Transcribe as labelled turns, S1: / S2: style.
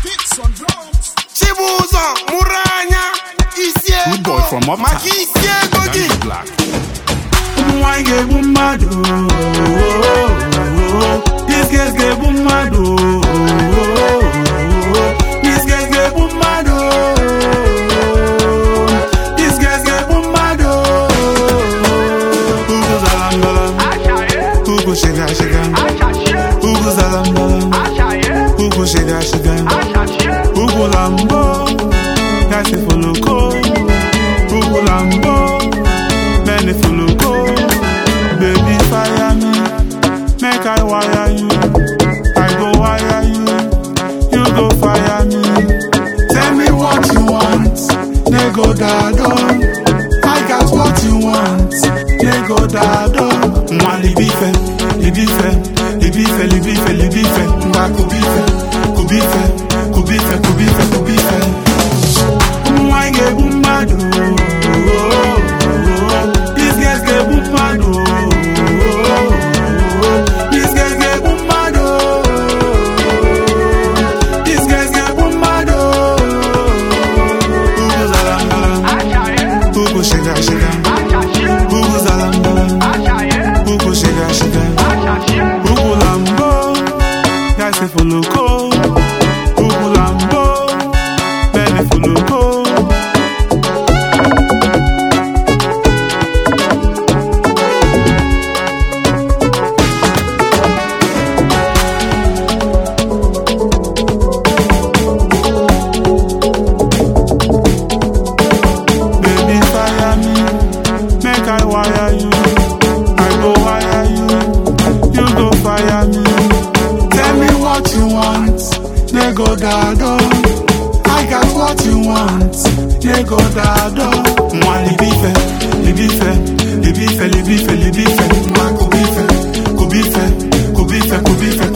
S1: Chibuzo, Muranya, Isie,
S2: Good boy from up
S1: Maki Isie, Gogi.
S3: Why get bombado? These guys get bombado. These guys get bombado. These guys get bombado. Ugu zalam balam, ugu shega shega. Ugu zalam balam, ugu shega shega. Ugu lambo, kasi foloko. Ugu lambo, many foloko. Baby fire me, make I wire you. I go wire you, you go fire me. Tell me what you want, nego dado. I got what you want, nego dado. Mwa libife, libife, libife, libife, libife. Mwa kubife, kubife, kubife, kubife, kubife. Mwa ge bumbado. These guys get bumbado. These guys get bumbado. These guys get bumbado. Ugu zalam balam, ugu shega shega. Ugu zalam balam, ugu shega shega. Ugu lambo, kasi foloko. Ugu lambo, many foloko. Baby fire me, make I wire you. I go wire you, you go fire me. Tell me what you want, nego dado. I got what you want, nego dado. Mwa libife, libife, libife, libife, libife. Mwa kubife, kubife, kubife, kubife,